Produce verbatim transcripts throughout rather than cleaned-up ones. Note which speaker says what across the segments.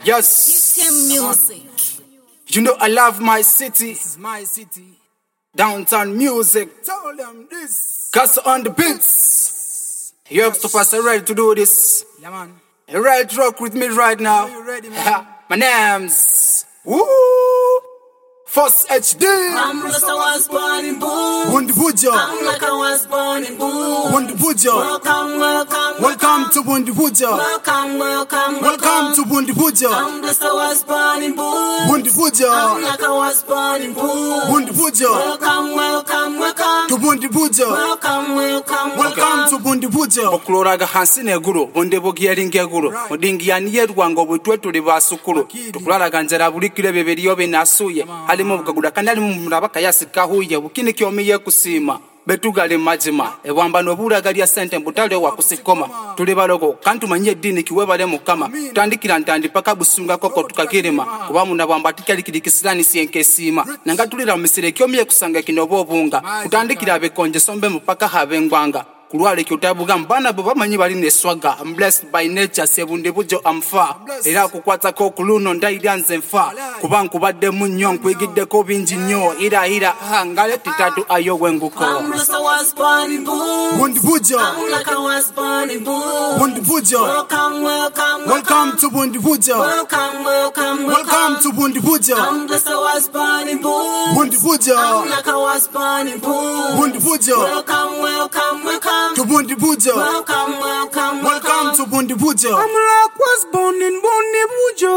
Speaker 1: Yes.
Speaker 2: Music.
Speaker 1: You know I love my city. This is my city. Downtown music. Tell them this. Cause on the beats. You have to pass ready to do this. Yeah, man. You ready to rock with me right now? You ready, man? My name's Woo. First H D.
Speaker 2: I'm like I was born in Boom.
Speaker 1: Wundi Buja.
Speaker 2: I'm like I was born in Boom.
Speaker 1: Wundi Buja.
Speaker 2: Welcome, welcome,
Speaker 1: Welcome to Wundi Buja.
Speaker 2: welcome, welcome,
Speaker 1: Welcome to Wundi Buja.
Speaker 2: I'm blessed I was born in Boom.
Speaker 1: Wundi
Speaker 2: I'm
Speaker 1: Buja.
Speaker 2: like I was born in Boom.
Speaker 1: Wundi Buja.
Speaker 2: Welcome, welcome, welcome.
Speaker 1: To Wundi Buja.
Speaker 2: Welcome, welcome,
Speaker 1: Welcome to Wundi Buja.
Speaker 3: Okuloraga hansi neguru bonde bogieringa eguru mudingi yaniyerwango butwe tuli basukuru tukularaga njara bulikire beberiyo benasuye alimu bukagura kandi alimu murabaka yasikahuye bukini kyomiye kusima betugale majima ebwamba noburaga lya sente mbutale wa kusikoma tuli balogo kantu manye dini kiwebale mukama tandikira ntandi paka busunga koko tukakirima kuba munabwamba tikali kidikisirani sienkesima nanga tulira misire kyomiye kusanga kinobo bunga kutandikira abekonje sombe mupaka habengwanga kulwale kyotabuga mbana baba manyi bali ne swaga. I'm blessed by nature sebunde bujo amfa era kukwata ko kuluno ndaidyanze mfa kubanku badde munyo nkwigidde ko bingi nnyo ira ira hangale titatu ayo wenguko.
Speaker 2: I'm blessed I was born in Boom.
Speaker 1: Wundi Buja.
Speaker 2: I'm like I was born in Boom.
Speaker 1: Wundi Buja.
Speaker 2: Welcome, welcome,
Speaker 1: Welcome to Wundi Buja.
Speaker 2: welcome, welcome,
Speaker 1: Welcome to Wundi Buja.
Speaker 2: I'm blessed I was born in Boom.
Speaker 1: Wundi
Speaker 2: I'm
Speaker 1: Buja.
Speaker 2: like I was born in Boom.
Speaker 1: Wundi Buja.
Speaker 2: Welcome, welcome, welcome.
Speaker 1: To Wundi Buja.
Speaker 2: Welcome, welcome,
Speaker 1: Welcome to Wundi Buja.
Speaker 3: Amrak was born in Wundi Buja.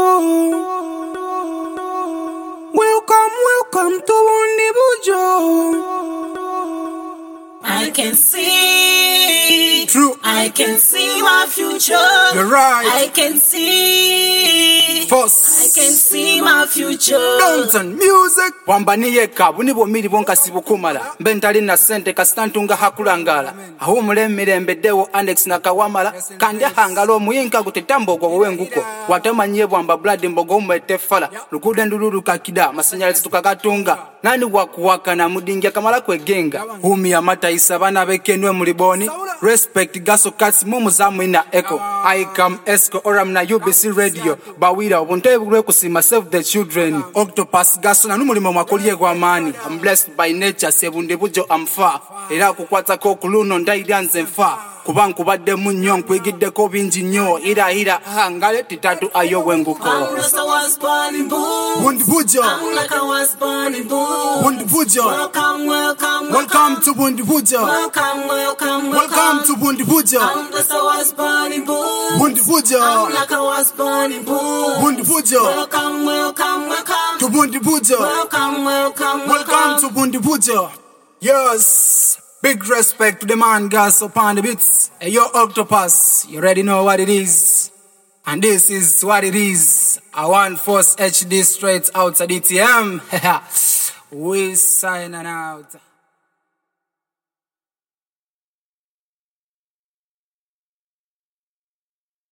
Speaker 3: Welcome, welcome to Wundi Buja.
Speaker 2: I can see.
Speaker 1: True.
Speaker 2: I can see my future.
Speaker 1: You're right.
Speaker 2: I can see. I
Speaker 1: First.
Speaker 2: can see my future.
Speaker 1: Downtown music.
Speaker 3: Wambaniye kabuni bomiri bonka sibukumala mbentali na sente kastantunga hakulangala aho mulemirembe dewo Annex na kawamala kandi hangalo muyinka gutetambo gwo wenguko watamanyie bwamba blood mbogo umetefala lukude ndululu kakida masanyalizi tukagatunga nani wakuwaka na mudingia kamala kwegenga humi ya mataisa bana bekenwe muliboni respect gaso kasi mumu zamu ina echo I come esco oram na U B C radio bawira obunte bugwe kusima save the children octopus gaso na numulimo makoliye kwa mani. I'm blessed by nature sebunde bujo amfa era kukwata ko kuluno ndaidyanze mfa kubanku badde munyo nkwigidde ko bingi nnyo ira ira hangale titatu ayo wenguko.
Speaker 2: I'm blessed I was born in Boom.
Speaker 1: Wundi Buja.
Speaker 2: I'm like I was born in Boom.
Speaker 1: Wundi Buja.
Speaker 2: Welcome, welcome,
Speaker 1: Welcome to Wundi Buja.
Speaker 2: welcome, welcome,
Speaker 1: Welcome to Wundi Buja.
Speaker 2: I'm blessed I was born in Boom.
Speaker 1: Wundi
Speaker 2: I'm
Speaker 1: Buja.
Speaker 2: like I was born in Boom.
Speaker 1: Wundi Buja.
Speaker 2: Welcome, welcome, welcome.
Speaker 1: To Wundi Buja.
Speaker 2: Welcome, welcome,
Speaker 1: Welcome to Wundi Buja. Yes. Big respect to the man gas upon the beats. Hey, yo, Octopus, you already know what it is. And this is what it is. I want First H D straight out to D T M. We signing out.